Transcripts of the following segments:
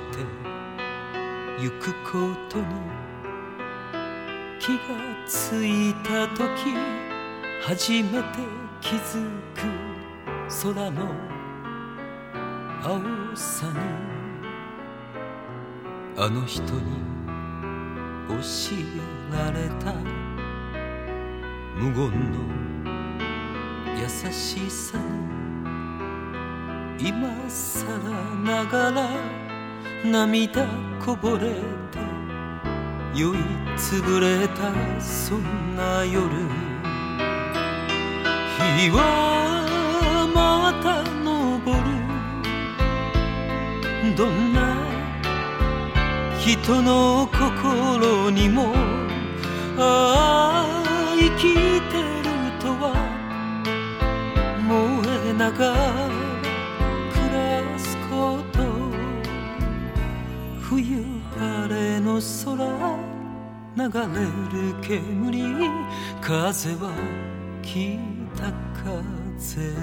てゆくことに気がついたとき、初めて気づく空の青さに、あの人に教えられた無言の優しさに、今さらながら涙こぼれて酔いつぶれたそんな夜、日はまた昇る。どんな人の心にも生きてるとは燃えながら暮らすこと。冬晴れの空流れる煙、風は北風。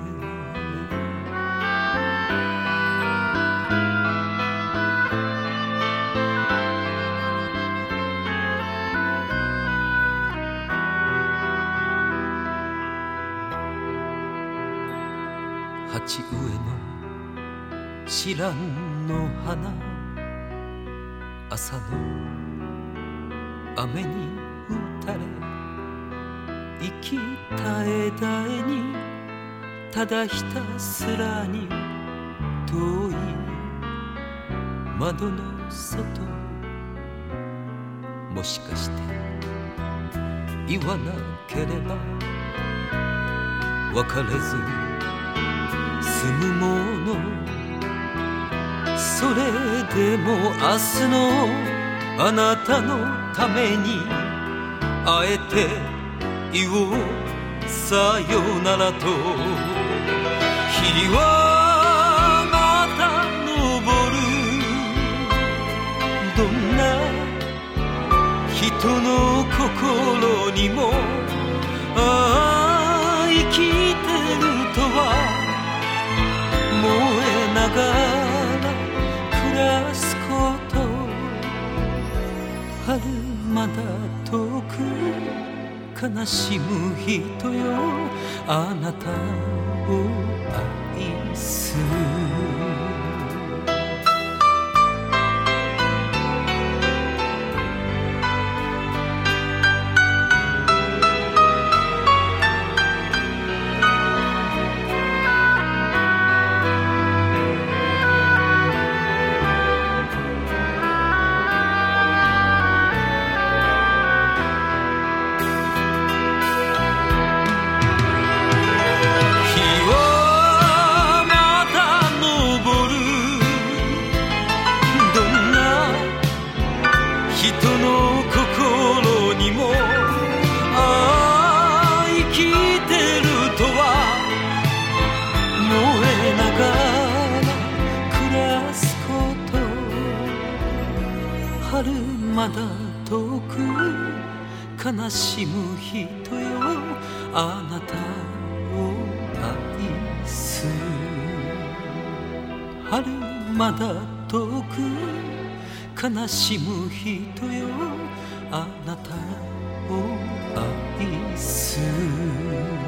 鉢植えの知らんの花、朝の雨に打たれ生きた枝絵に、ただひたすらに遠い窓の外、もしかして言わなければ別れずに済むもの、それでも明日のあなたのためにあえて言おうさよならと。日はまた昇る。どんな人の心にも生きてるとは燃えながら暮らすこと。春まだ遠く悲しむ人よ、あなたを愛す。春まだ遠く悲しむ人よ、あなたを愛す。春まだ遠く悲しむ人よ、あなたを愛す。